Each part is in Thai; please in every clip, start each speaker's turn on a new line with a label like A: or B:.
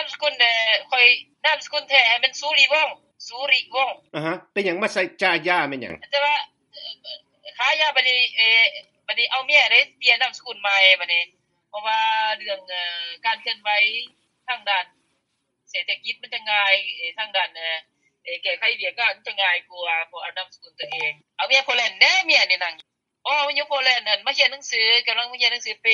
A: ามสกุลข่อยนามสกุลแท้ให้มันสุริวงศ์
B: ฮะเป็นหยังมาใส่จายาแม่นหยัง
A: แต่ว่าขายาบัดนี้เอาเมียได้เปลี่ยนนามสกุลใหม่บัดนี้เพราะว่าเรื่องการเคลื่อนไหวทางด้านเศรษฐกิจมันจะง่ายทางด้านแก้ไขเวียกงานมันจะง่ายกว่าเพราะเอานามสกุลตัวเองเอาเมียโปแลนด์แน่เมียนี่นั่งมันอยู่โปแลนด์นั่นมาเขียนหนังสือกำลังมาเขียนหนังสือปี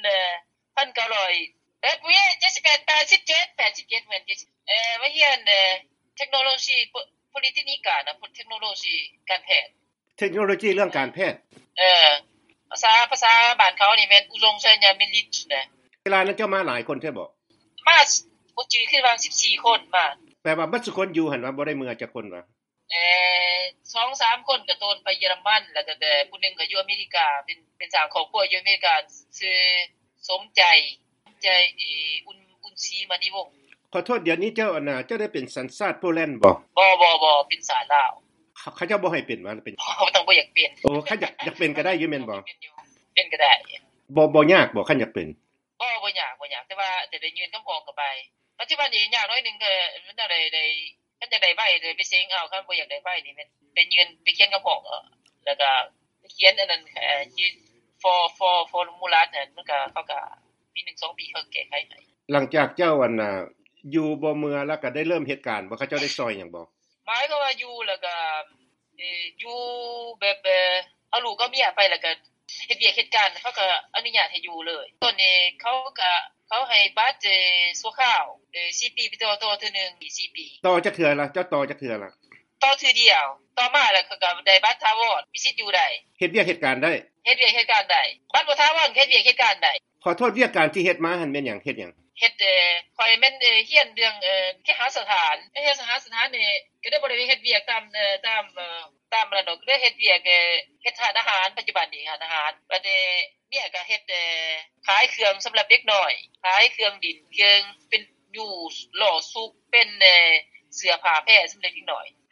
A: 1,900ปี78เหมือนมาเขียนเทคโนโลยีpolitika นะเทคโนโลยีการแพทย์
B: เทคโนโลยีเรื่องการแพทย์
A: ภาษาบ้านเขานี่แม่นอุดมชัยมิลิตนะ
B: เวลานั้นเจ้ามาหลายคนใช่บ่
A: มาบ่จือคือว่า14คนมา
B: แปลว่าบัดซุคนอยู่หั่นว่าบ่ได้เมือจักคนว่า
A: 2-3 คนก็โตนไปเยอรมันแล้วก็ผู้นึงก็อยู่อเมริกาเป็นสร้างครอบครัวอยู่อเมริกาชื่อสมใจอุ่นศรีมณีวงศ์
B: ขอโทษเดี๋ยวนี้เจ้าอันน่ะเจ้าได้เป็นสัญชาติโปแลนด์บ่
A: เป็นสาลาว
B: เขาเจ้าบ่ให้เป็นว่าเป็น
A: เขาต้องบ่อยากเป็น
B: เขาอยากเป็นก็ได้อยู่แม่นบ่
A: เป็นก็ได้
B: บ่ยากบ่คันอยากเป็น
A: บ่ยากแต่ว่าจะได้ยื่นคำฟ้องเข้าไปปัจจุบันนี้ยากน้อยนึงก็มันได้คันจะได้ใบเลยไปเซ็งเอาคันบ่อยากได้ใบนี่แม่นไปยื่นไปเขียนคำฟ้องแล้วก็เขียนอันนั้นยื่น for มูลนั่นมันก็เขาก็ปี1 2ปีเขาแก้ไขให้
B: หลังจากเจ้าอันน่ะอยู่บ่เมือแล้วก็ได้เริ่มเหตุการณ์บ่เขาเจ้าได้ซอยหยังบ่
A: หมายก็ว่าอยู่แล้วก็อยู่แบบเอาลูกกับเมียไปแล้วก็เฮ็ดเวียกเฮ็ดการเขาก็อนุญาตให้อยู่เลยตอนนี้เขาให้บัตรชั่วคราว4ปีไปต่อเทื่อนึง4ปี
B: ต่อจักเทื่อล่ะเจ้าต่อจักเทื่อล่ะ
A: ต่อเทื่อเดียวต่อมาแล้วก็ได้บัตรถาวรมีสิทธิ์อยู่ได้
B: เฮ็ดเวียกเฮ็ดการได้
A: บัตรบ่ถาวรเฮ็ดเวียกเฮ็ดการได้
B: ขอโทษเวียกการที่เฮ็ดมาหั่นแม่นหยังเฮ็ดหยัง
A: เฮ็ดข่อยแม่นเฮียนเรื่องเคหสถานนี่ก็ได้บ่ได้เฮ็ดเวียกตามนั่นดอกได้เฮ็ดเวียกเฮ็ดทานอาหารปัจจุบันนี้อาหารบัดนี้เมียก็เฮ็ดขายเครื่องสำหรับเด็กน้อยขายเครื่องดินเครื่องเป็นอยู่หล่อสุกเป็นเสื้อผ้าแพร่สำหรับเด็กน้อย